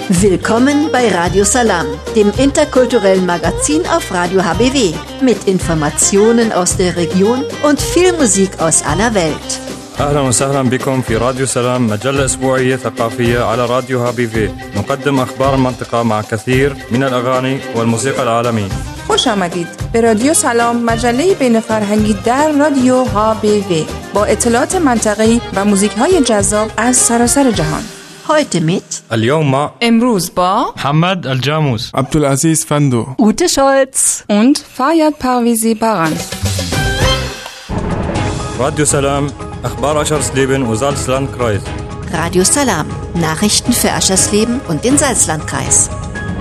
Willkommen bei Radio Salam, dem interkulturellen Magazin auf Radio HBW, mit Informationen aus der Region und viel Musik aus aller Welt. أهلا وسهلا بكم في راديو سلام، مجلة أسبوعية ثقافية على راديو HBW. نقدم أخبار المنطقة مع كثير من الأغاني والموسيقى العالمية. خوش آمدید به رادیو سلام، مجله بین فرهنگی در رادیو HBW با اطلاعات منطقه‌ای و موزیک‌های جذاب از سراسر جهان. Heute mit اليوم امروز با محمد الجاموس، Abdulaziz Fando, Ute Scholz und Fayad Parvizi Baran. راديو سلام، أخبار أشرسليبن وزالسلاندكرايز. Radio Salam, Nachrichten für Aschersleben und den Salzlandkreis.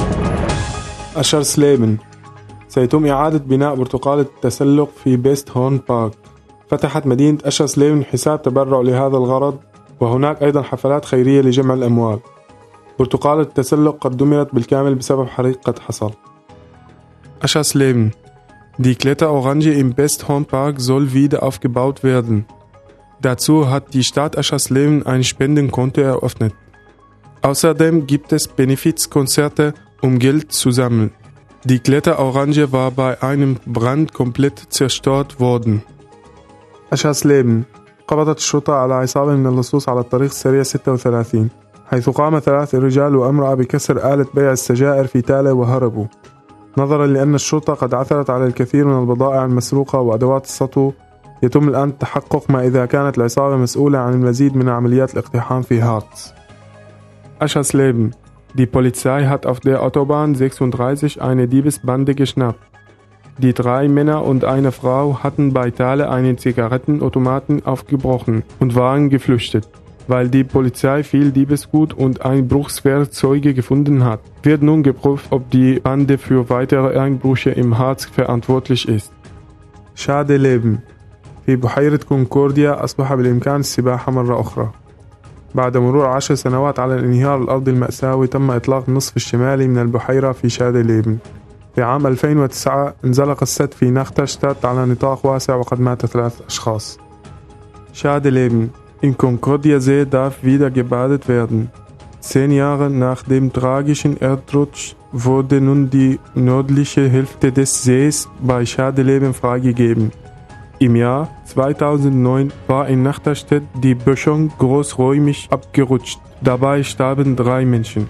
أشرسليبن. سيتم إعادة بناء برتقالة التسلق في بيست هورن بارك. فتحت مدينة أشرسليبن حساب تبرع لهذا الغرض، وهناك أيضا حفلات خيرية لجمع الأموال. برتقالة التسلق قد دمرت بالكامل بسبب حريق قد حصل. Aschersleben. Die Kletterorange im Besthorn-Park soll wieder aufgebaut werden. Dazu hat die Stadt Aschersleben ein Spendenkonto eröffnet. Außerdem gibt es Benefizkonzerte, um Geld zu sammeln. Die Kletterorange war bei einem Brand komplett zerstört worden. Aschersleben. قبضت الشرطة على عصابة من اللصوص على الطريق السريع 36، حيث قام 3 رجال وامرأة بكسر آلة بيع السجائر في تالة وهربوا. نظرا لأن الشرطة قد عثرت على الكثير من البضائع المسروقة وأدوات السطو، يتم الآن التحقق ما إذا كانت العصابة مسؤولة عن المزيد من عمليات الاقتحام في هارتز. Aschersleben. Die Polizei hat auf der Autobahn 36 eine Diebesbande geschnappt. Die 3 Männer und eine Frau hatten bei Thale einen Zigarettenautomaten aufgebrochen und waren geflüchtet. Weil die Polizei viel Diebesgut und Einbruchswerkzeuge gefunden hat, wird nun geprüft, ob die Bande für weitere Einbrüche im Harz verantwortlich ist. شاد ليبن. في بحيرة كونكورديا أصبح بالإمكان السباحة مرة أخرى. بعد مرور 10 سنوات على الانهيار الأرضي المأساوي، تم إطلاق النصف الشمالي من البحيرة في شاد ليبن. في عام 2009 انزلق السد في نختشتات على نطاق واسع وقد مات 3 أشخاص. Schade Leben. Im Concordia-See darf wieder gebadet werden. 10 Jahre nach dem tragischen Erdrutsch wurde nun die nördliche Hälfte des Sees bei Schade Leben freigegeben. Im Jahr 2009 war in Nachterstedt die Böschung großräumig abgerutscht. Dabei starben 3 Menschen.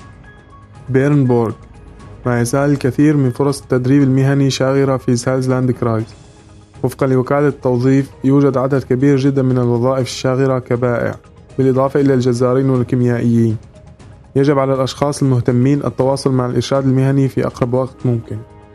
Bernburg. ما يزال الكثير من فرص التدريب المهني شاغرة في سالزلاندكرايز. وفقا لوكالة التوظيف، يوجد عدد كبير جدا من الوظائف الشاغرة كبائع، بالإضافة إلى الجزارين والكيميائيين. يجب على الأشخاص المهتمين التواصل مع الإرشاد المهني في أقرب وقت ممكن.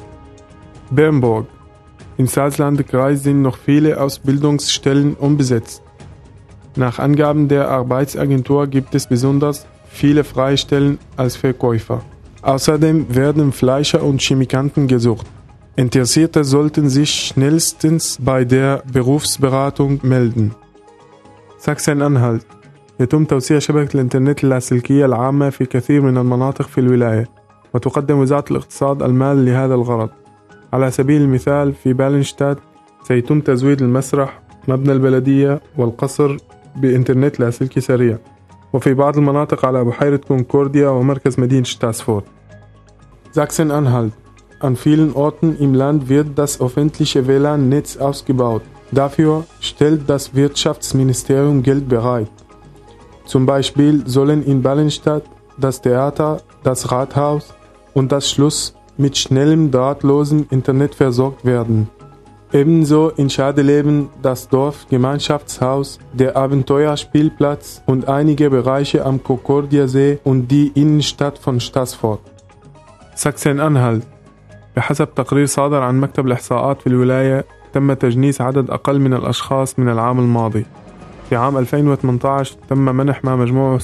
Bernburg. Im Salzlandkreis sind noch viele Ausbildungsstellen unbesetzt. Nach Angaben der Arbeitsagentur gibt es besonders viele Freistellen als Verkäufer. Außerdem werden Fleischer und Chemikanten gesucht. Interessierte sollten sich schnellstens bei der Berufsberatung melden. Sachsen-Anhalt. يتم توسيع شبكة الإنترنت اللاسلكية العامة في كثير من المناطق في الولاية، وتقدم وزارة الاقتصاد المال لهذا الغرض. على سبيل المثال في بالنشتات سيتم تزويد المسرح، مبنى البلدية والقصر بإنترنت لاسلكي سريع، وفي بعض المناطق على بحيرة كونكورديا ومركز مدينة شتاسفورد. Sachsen-Anhalt. An vielen Orten im Land wird das öffentliche WLAN-Netz ausgebaut. Dafür stellt das Wirtschaftsministerium Geld bereit. Zum Beispiel sollen in Ballenstadt das Theater, das Rathaus und das Schloss mit schnellem drahtlosem Internet versorgt werden. Ebenso in Schadeleben das Dorfgemeinschaftshaus, der Abenteuerspielplatz und einige Bereiche am Concordia-See und die Innenstadt von Stassfurt. Sachsen-Anhalt. بحسب تقرير صادر عن مكتب الإحصاءات في الولاية، تم تجنيس عدد أقل من الأشخاص من العام الماضي. في عام 2018 تم منح ما مجموعه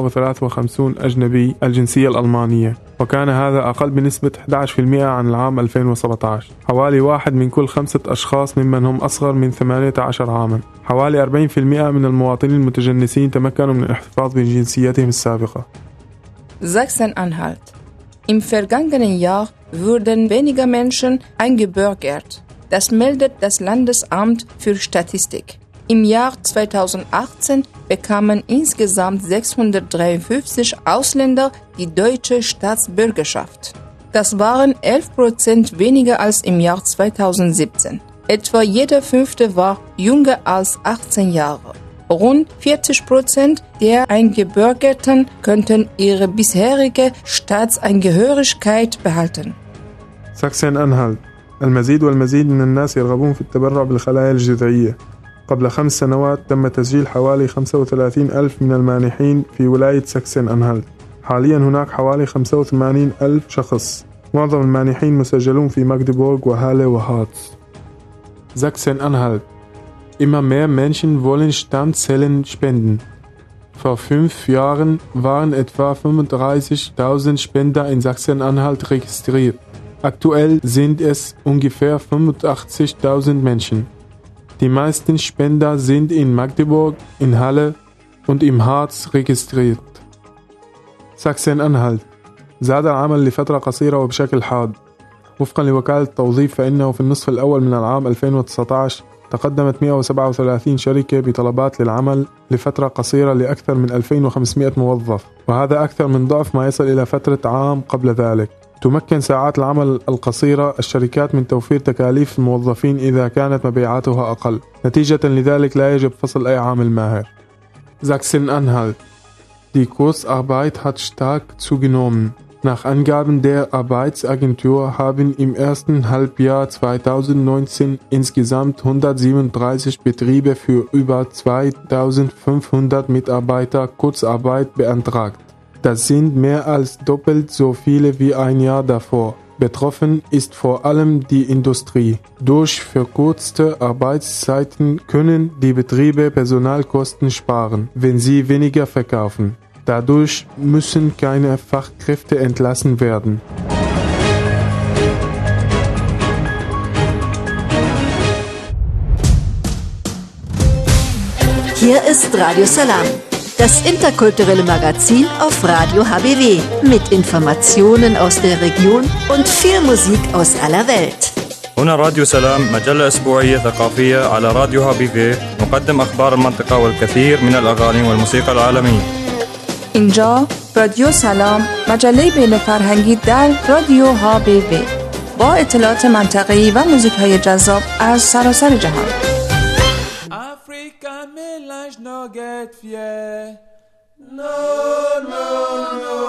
653 أجنبي الجنسية الألمانية، وكان هذا أقل بنسبة 11% عن العام 2017. حوالي 1 من كل 5 أشخاص ممن هم أصغر من 18 عاما. حوالي 40% من المواطنين المتجنسين تمكنوا من الاحتفاظ بجنسيتهم السابقة. Sachsen-Anhalt. Im vergangenen Jahr wurden weniger Menschen eingebürgert. Das meldet das Landesamt für Statistik. Im Jahr 2018 bekamen insgesamt 653 Ausländer die deutsche Staatsbürgerschaft. Das waren 11% weniger als im Jahr 2017. Etwa jeder Fünfte war jünger als 18 Jahre. Rund 40% der Eingebürgerten könnten ihre bisherige Staatsangehörigkeit behalten. ساكسن-أنهالت المزيد والمزيد من الناس يرغبون في التبرع بالخلايا الجذعية. قبل 5 سنوات تم تسجيل حوالي 35,000 من المانحين في ولاية ساكسن-أنهالت. حاليا هناك حوالي 85,000 شخص. معظم المانحين مسجلون في ماغديبورغ وهاله وهارتز. Sachsen-Anhalt. Immer mehr Menschen wollen Stammzellen spenden. Vor 5 Jahren waren etwa 35.000 Spender in Sachsen-Anhalt registriert. Aktuell sind es ungefähr 85.000 Menschen. Die meisten Spender sind in Magdeburg, in Halle und im Harz registriert. ساكسن-أنهالت زاد العمل لفترة قصيرة وبشكل حاد. وفقا لوكالة التوظيف فإنه في النصف الأول من العام 2019 تقدمت 137 شركة بطلبات للعمل لفترة قصيرة لأكثر من 2500 موظف، وهذا أكثر من ضعف ما يصل إلى فترة عام قبل ذلك. تمكن ساعات العمل القصيرة الشركات من توفير تكاليف الموظفين إذا كانت مبيعاتها أقل. نتيجة لذلك لا يجب فصل أي عامل ماهر. Sachsen-Anhalt. Die Kurzarbeit hat stark zugenommen. Nach Angaben der Arbeitsagentur haben im ersten Halbjahr 2019 insgesamt 137 Betriebe für über 2500 Mitarbeiter Kurzarbeit beantragt. Das sind mehr als doppelt so viele wie ein Jahr davor. Betroffen ist vor allem die Industrie. Durch verkürzte Arbeitszeiten können die Betriebe Personalkosten sparen, wenn sie weniger verkaufen. Dadurch müssen keine Fachkräfte entlassen werden. Hier ist Radio Salam, das interkulturelle Magazin auf Radio HBW mit Informationen aus der Region und viel Musik aus aller Welt. هنا راديو سلام، مجلة أسبوعية ثقافية على راديو HBW، نقدم أخبار المنطقة والكثير من الأغاني والموسيقى العالمية. اینجا رادیو سلام، مجله بین فرهنگی در رادیو HBW با اطلاعات منطقه‌ای و موزیک‌های جذاب از سراسر جهان. Africa mélange no get fier. No, no, no.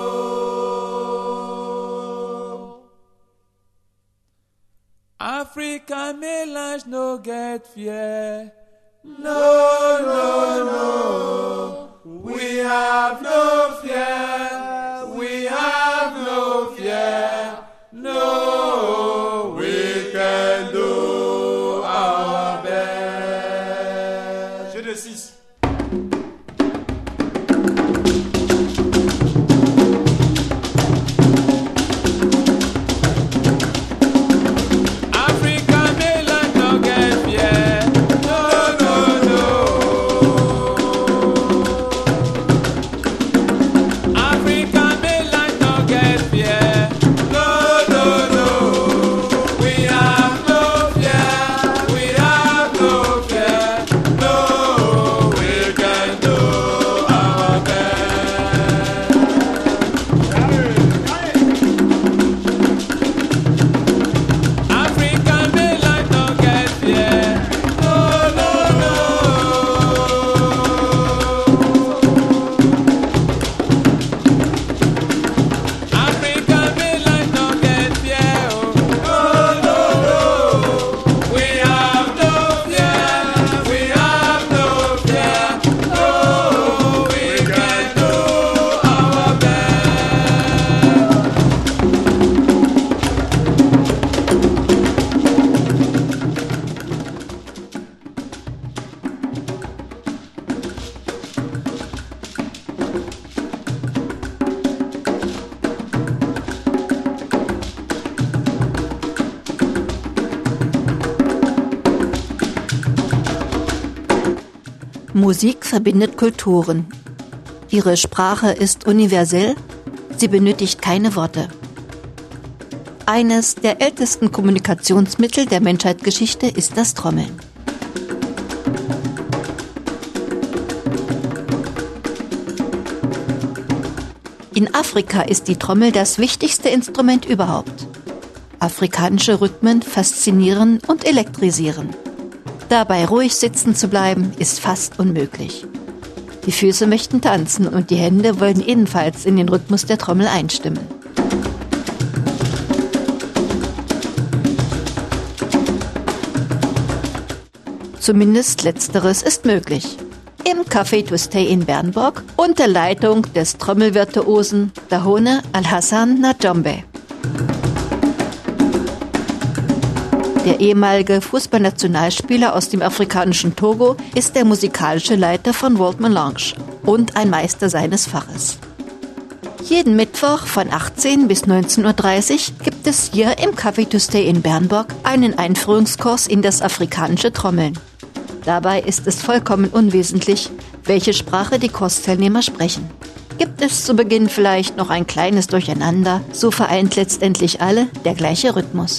Africa mélange no get fier. No, no, no. We have no fear. We have no fear. No, we can do our best. J'ai des 6. Musik verbindet Kulturen. Ihre Sprache ist universell, sie benötigt keine Worte. Eines der ältesten Kommunikationsmittel der Menschheitsgeschichte ist das Trommeln. In Afrika ist die Trommel das wichtigste Instrument überhaupt. Afrikanische Rhythmen faszinieren und elektrisieren. Dabei ruhig sitzen zu bleiben, ist fast unmöglich. Die Füße möchten tanzen und die Hände wollen ebenfalls in den Rhythmus der Trommel einstimmen. Zumindest Letzteres ist möglich. Im Café to Stay in Bernburg unter Leitung des Trommelvirtuosen Dahone Alhassan Najombe. Der ehemalige Fußballnationalspieler aus dem afrikanischen Togo ist der musikalische Leiter von World Melange und ein Meister seines Faches. Jeden Mittwoch von 18 bis 19.30 Uhr gibt es hier im Café to Stay in Bernburg einen Einführungskurs in das afrikanische Trommeln. Dabei ist es vollkommen unwesentlich, welche Sprache die Kursteilnehmer sprechen. Gibt es zu Beginn vielleicht noch ein kleines Durcheinander, so vereint letztendlich alle der gleiche Rhythmus.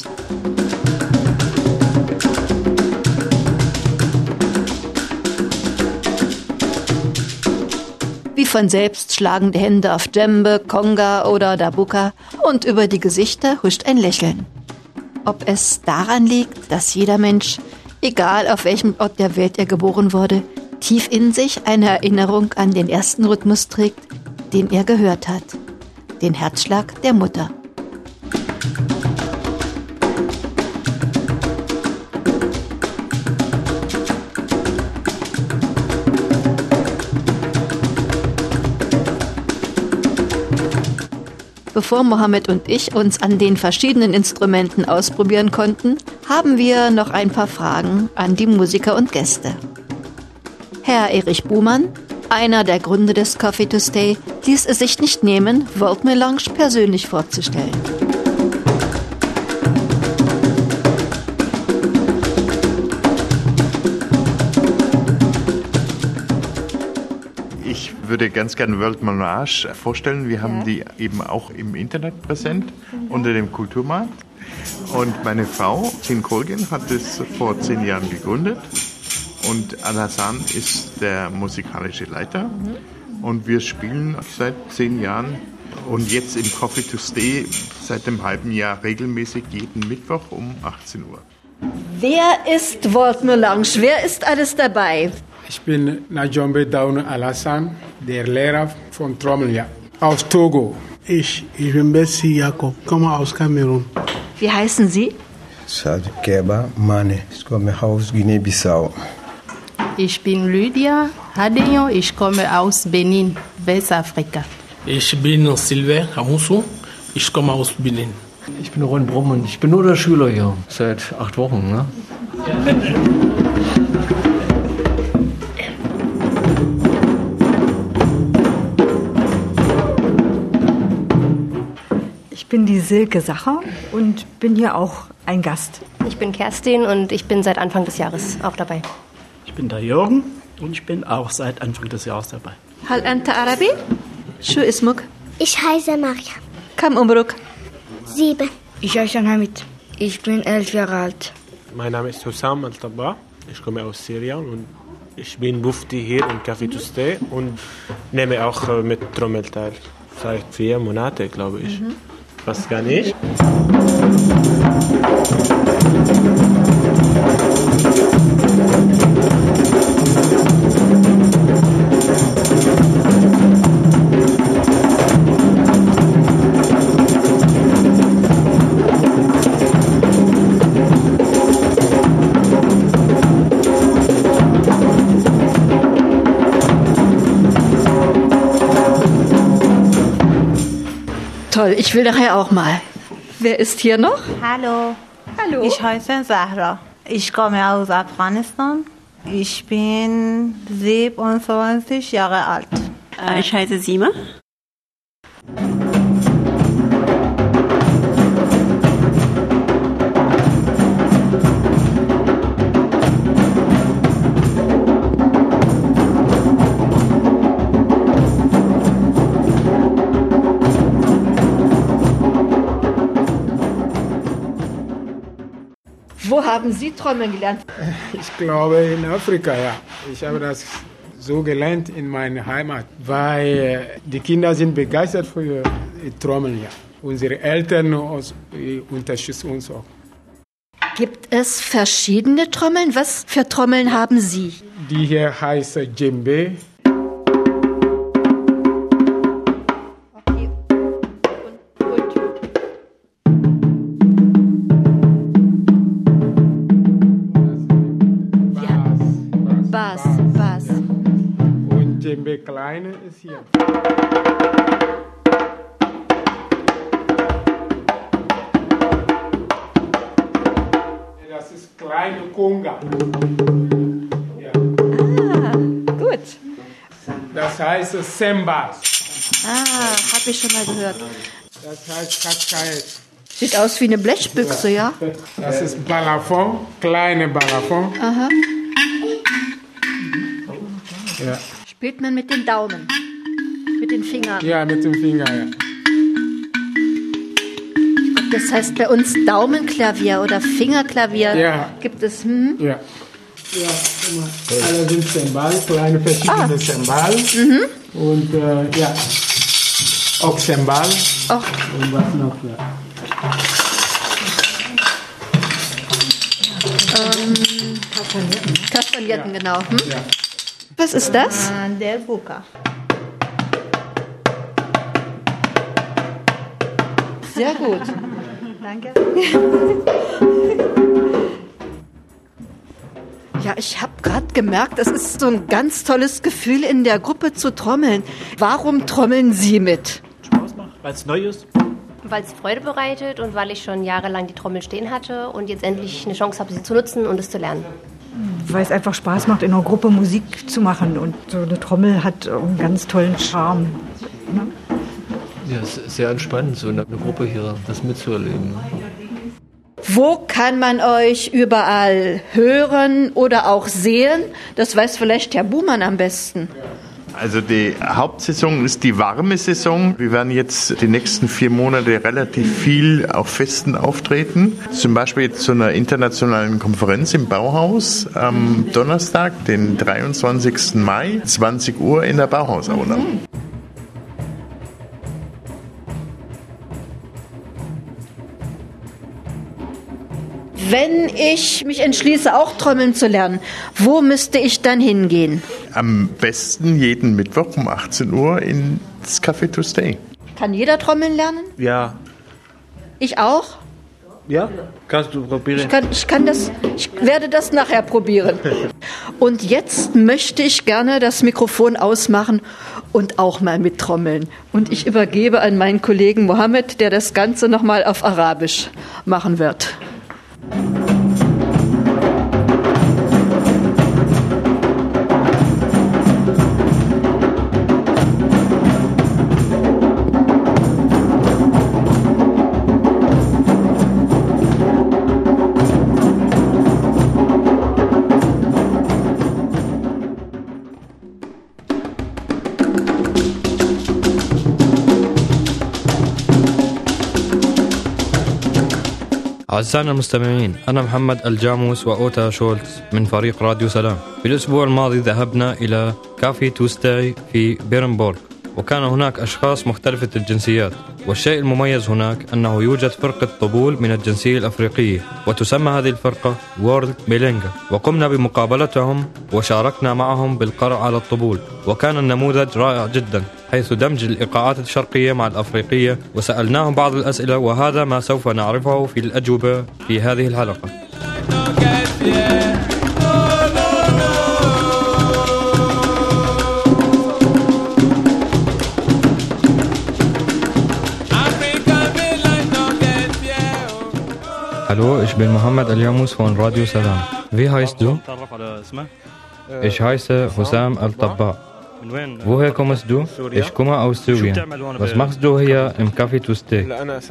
Wie von selbst schlagen die Hände auf Djembe, Konga oder Dabuka und über die Gesichter huscht ein Lächeln. Ob es daran liegt, dass jeder Mensch, egal auf welchem Ort der Welt er geboren wurde, tief in sich eine Erinnerung an den ersten Rhythmus trägt, den er gehört hat, den Herzschlag der Mutter. Bevor Mohammed und ich uns an den verschiedenen Instrumenten ausprobieren konnten, haben wir noch ein paar Fragen an die Musiker und Gäste. Herr Erich Buhmann, einer der Gründer des Café to Stay, ließ es sich nicht nehmen, World Melange persönlich vorzustellen. Ich würde ganz gerne World Melange vorstellen. Wir haben die eben auch im Internet präsent unter dem Kulturmarkt. Und meine Frau, Tin Kolgen, hat es vor 10 Jahren gegründet. Und Alhassan ist der musikalische Leiter. Und wir spielen seit 10 Jahren und jetzt im Café to Stay seit einem halben Jahr regelmäßig jeden Mittwoch um 18 Uhr. Wer ist World Melange? Wer ist alles dabei? Ich bin Najombe Dahone Alhassan, der Lehrer von Trommel aus Togo. Ich bin Bessi Jakob, komme aus Kamerun. Wie heißen Sie? Sadio Keba Mane, ich komme aus Guinea-Bissau. Ich bin Lydia Hadeyo, ich komme aus Benin, Westafrika. Ich bin Sylvain Hamusu, ich komme aus Benin. Ich bin Ron Brumm und ich bin nur der Schüler hier, seit 8 Wochen. Ne? Ich bin die Silke Sacher und bin hier auch ein Gast. Ich bin Kerstin und ich bin seit Anfang des Jahres auch dabei. Ich bin der Jürgen und ich bin auch seit Anfang des Jahres dabei. Hal anta Arabi? Shu ismuk? Ich heiße Maria. Kam umruk? 7. Ich heiße Hamid. Ich bin 11 Jahre alt. Mein Name ist Hussam Al-Tabba. Ich komme aus Syrien und ich bin Mufti hier im Café to Stay und nehme auch mit Trommel teil. Seit 4 Monaten, glaube ich. Fast gar nicht. Toll, ich will nachher auch mal. Wer ist hier noch? Hallo. Hallo. Ich heiße Zahra. Ich komme aus Afghanistan. Ich bin 27 Jahre alt. Ich heiße Sima. Wo haben Sie Trommeln gelernt? Ich glaube in Afrika, ja. Ich habe das so gelernt in meiner Heimat, weil die Kinder sind begeistert für Trommeln. Ja. Unsere Eltern unterstützen uns auch. Gibt es verschiedene Trommeln? Was für Trommeln haben Sie? Die hier heißt Djembe. Bass. Und Djembe kleine ist hier. Das ist kleine Conga. Ja. Gut. Das heißt Sembas. Habe ich schon mal gehört. Das heißt Kaskaet. Sieht aus wie eine Blechbüchse, ja? Das ist Balafon, kleine Balafon. Aha. Ja. Spielt man mit den Daumen? Mit den Fingern? Ja, mit dem Finger, ja. Das heißt bei uns Daumenklavier oder Fingerklavier. Ja. Gibt es, Ja. Ja, alle sind Sembal, kleine verschiedene Sembal. Und ja, auch Sembal. Und was noch? Ja. Kastagnetten, genau. Ja. Was ist das? Der Buka. Sehr gut. Danke. Ja, ich habe gerade gemerkt, es ist so ein ganz tolles Gefühl, in der Gruppe zu trommeln. Warum trommeln Sie mit? Spaß macht, weil es neu ist. Weil es Freude bereitet und weil ich schon jahrelang die Trommel stehen hatte und jetzt endlich eine Chance habe, sie zu nutzen und es zu lernen. Weil es einfach Spaß macht, in einer Gruppe Musik zu machen. Und so eine Trommel hat einen ganz tollen Charme. Ne? Ja, es ist sehr entspannend, so eine Gruppe hier, das mitzuerleben. Wo kann man euch überall hören oder auch sehen? Das weiß vielleicht Herr Buhmann am besten. Also die Hauptsaison ist die warme Saison. Wir werden jetzt die nächsten 4 Monate relativ viel auf Festen auftreten. Zum Beispiel jetzt zu einer internationalen Konferenz im Bauhaus am Donnerstag, den 23. Mai, 20 Uhr in der Bauhausaula. Wenn ich mich entschließe, auch trommeln zu lernen, wo müsste ich dann hingehen? Am besten jeden Mittwoch um 18 Uhr ins Café to Stay. Kann jeder trommeln lernen? Ja. Ich auch? Ja, kannst du probieren. Ich werde das nachher probieren. Und jetzt möchte ich gerne das Mikrofon ausmachen und auch mal mittrommeln. Und ich übergebe an meinen Kollegen Mohammed, der das Ganze nochmal auf Arabisch machen wird. أعزائنا المستمعين، أنا محمد الجاموس وأوتا شولتز من فريق راديو سلام. في الأسبوع الماضي ذهبنا إلى كافي توستاي في بيرنبورغ، وكان هناك أشخاص مختلفة الجنسيات، والشيء المميز هناك أنه يوجد فرقة طبول من الجنسية الأفريقية، وتسمى هذه الفرقة وورلد بيلينجا، وقمنا بمقابلتهم وشاركنا معهم بالقرع على الطبول، وكان النموذج رائع جدا حيث دمج الإيقاعات الشرقية مع الأفريقية، وسألناهم بعض الأسئلة، وهذا ما سوف نعرفه في الأجوبة في هذه الحلقة. Hallo, ich bin Mohammed Al-Jamus von Radio Salam. Wie heißt du? Ich heiße Hussam Al-Tabba. Woher kommst du? Ich komme aus Syrien. Was machst du hier im Café to Stay?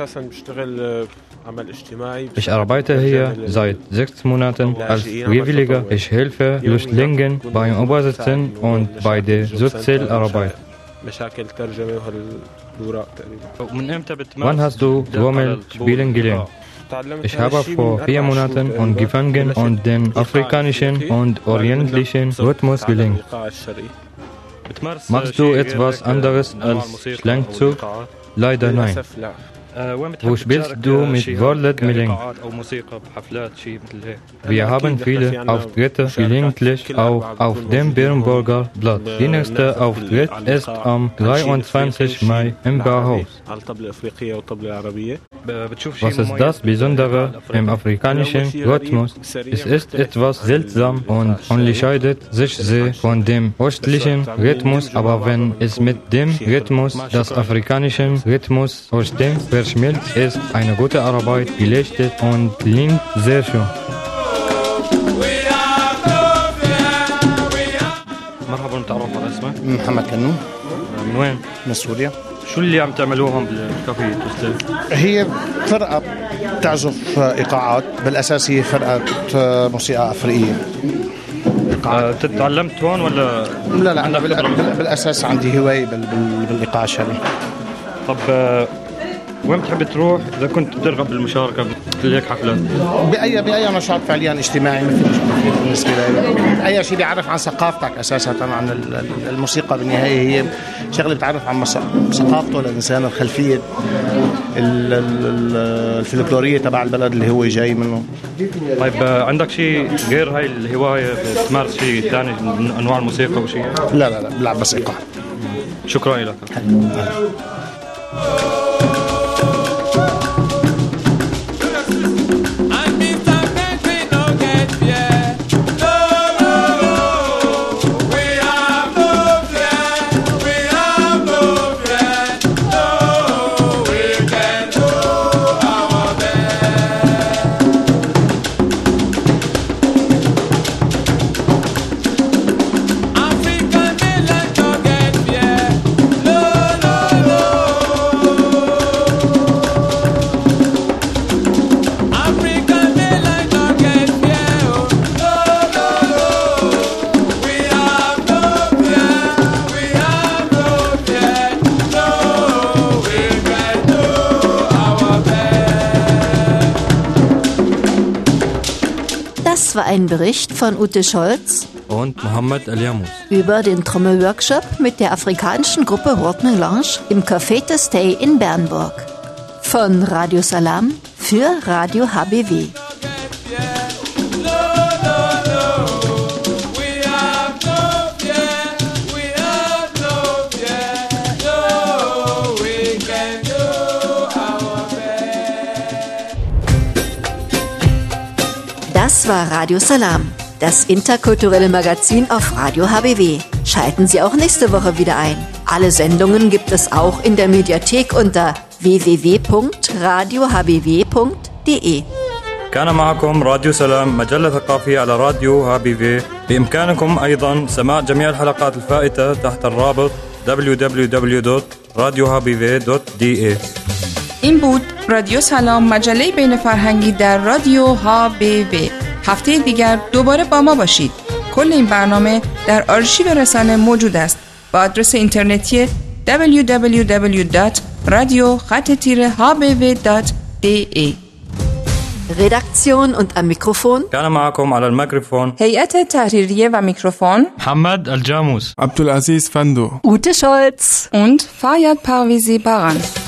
Ich arbeite hier seit 6 Monaten als Freiwilliger. Ich helfe Flüchtlingen beim Übersetzen und bei der Sozialarbeit. Wann hast du Trommel spielen gelernt? Ich habe vor 4 Monaten angefangen und den afrikanischen und orientalischen Rhythmus gelernt. Machst du etwas anderes als Schlagzeug? Leider nein. Wo spielst du mit Wallet Milling? Wir haben viele Auftritte, gelegentlich auch auf dem Bärenburger Platz. Der nächste Auftritt ist am 23. Mai im Bauhaus. Was ist das Besondere im afrikanischen Rhythmus? Es ist etwas seltsam und unterscheidet sich sehr von dem östlichen Rhythmus, aber wenn es mit dem Rhythmus des afrikanischen Rhythmus ausstimmt, verschmilzt, ist eine gute Arbeit geleistet und klingt sehr schön. مرحبا نتعرف على اسمك؟ محمد كنون. من وين؟ من سوريا. شو اللي عم تعملوهم بالكافيه توستي؟ هي فرقة تعزف إيقاعات، بالأساس هي فرقة موسيقى أفريقية. تعلمت هون ولا؟ لا بالأساس عندي هواية بالإيقاع الشعبي. طب وين بتحب تروح إذا كنت ترغب بالمشاركة بهيك حفلات؟ بأي نشاط فعليا اجتماعي ما في مشكلة بالنسبة لي. أي شيء بيعرف عن ثقافتك أساسا، عن الموسيقى بالنهاية هي شغلة بتعرف عن ثقافته الإنسان، الخلفية الفلكلورية تبع البلد اللي هو جاي منه. طيب عندك شيء غير هاي الهواية بتمارس شيء ثاني من أنواع الموسيقى أو شيء؟ لا بلعب بس إيقاع. شكرا لك. Das war ein Bericht von Ute Scholz und Mohammed Al-Jamus über den Trommelworkshop mit der afrikanischen Gruppe World Melange im Café Tostay in Bernburg. Von Radio Salam für Radio HBW. Das war Radio Salam, das interkulturelle Magazin auf Radio HBW. Schalten Sie auch nächste Woche wieder ein. Alle Sendungen gibt es auch in der Mediathek unter www.radiohbw.de. كان معكم راديو سلام مجلة ثقافية على راديو HBW. بإمكانكم أيضا سماع جميع الحلقات الفائتة تحت الرابط www.radiohbw.de. این بود رادیو سلام، مجله بین فرهنگی در رادیو HBW. هفته دیگر دوباره با ما باشید. کل این برنامه در آرشیو رسانه موجود است با آدرس اینترنتی www.radio-hbw.de. Redaktion und am Mikrofon كان معكم على الميكروفون هیئت تحریریه و میکروفون محمد الجاموس، Abdulaziz Fando, Ute Scholz und Fayad Parvizi Baran.